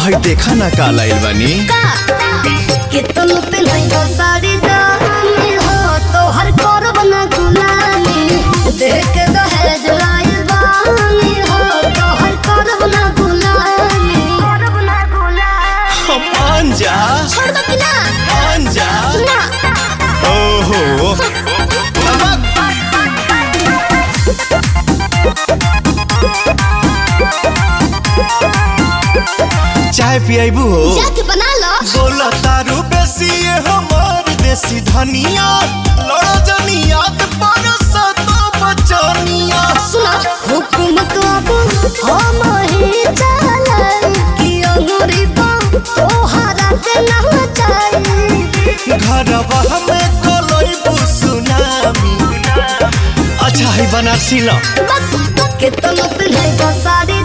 हई देखा ना का लाइल बानी कि तुम पे नहीं हो साड़ी दामी हो तो हर करब ना गुलामी देख के दहेज लाइल बानी हो तो हर करब ना गुलामी हम मान जा छोड़ दो कि ना मान जा ना ओहो चाय पियाबू हो जाके बना लो बोला तारू बेसी ये हमार देसी धनिया लड़ा जनिया ते परसा तो बचनिया सुना हुकुम तो अब हम ही चलाई कि अंगूरी तो हरा के ना चाहिए घरवा हमें कोलोई सुनामी अच्छा है बनारसी ला कि तुम पे नहीं हो साड़ी